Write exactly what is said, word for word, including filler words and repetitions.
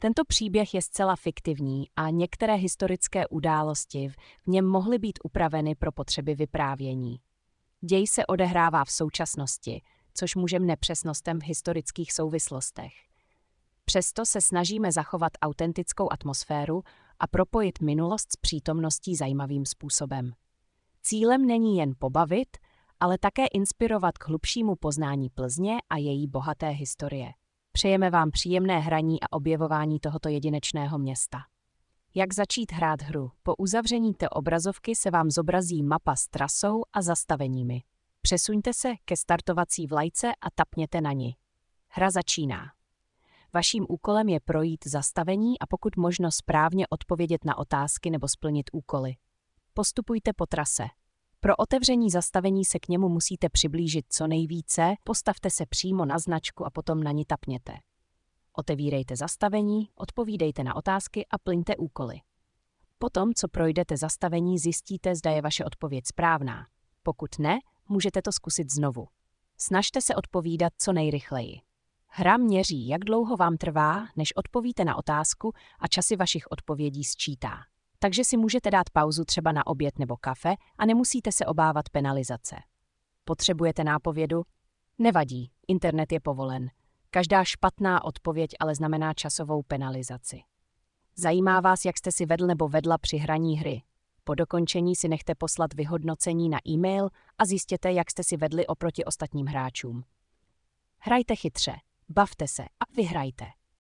Tento příběh je zcela fiktivní a některé historické události v něm mohly být upraveny pro potřeby vyprávění. Děj se odehrává v současnosti, což může nepřesnostem v historických souvislostech. Přesto se snažíme zachovat autentickou atmosféru a propojit minulost s přítomností zajímavým způsobem. Cílem není jen pobavit, ale také inspirovat k hlubšímu poznání Plzně a její bohaté historie. Přejeme vám příjemné hraní a objevování tohoto jedinečného města. Jak začít hrát hru? Po uzavření té obrazovky se vám zobrazí mapa s trasou a zastaveními. Přesuňte se ke startovací vlajce a tapněte na ni. Hra začíná. Vaším úkolem je projít zastavení a pokud možno správně odpovědět na otázky nebo splnit úkoly. Postupujte po trase. Pro otevření zastavení se k němu musíte přiblížit co nejvíce, postavte se přímo na značku a potom na ni tapněte. Otevírejte zastavení, odpovídejte na otázky a plňte úkoly. Potom, co projdete zastavení, zjistíte, zda je vaše odpověď správná. Pokud ne, můžete to zkusit znovu. Snažte se odpovídat co nejrychleji. Hra měří, jak dlouho vám trvá, než odpovíte na otázku a časy vašich odpovědí sčítá. Takže si můžete dát pauzu třeba na oběd nebo kafe a nemusíte se obávat penalizace. Potřebujete nápovědu? Nevadí, internet je povolen. Každá špatná odpověď ale znamená časovou penalizaci. Zajímá vás, jak jste si vedl nebo vedla při hraní hry? Po dokončení si nechte poslat vyhodnocení na e-mail a zjistěte, jak jste si vedli oproti ostatním hráčům. Hrajte chytře, bavte se a vyhrajte.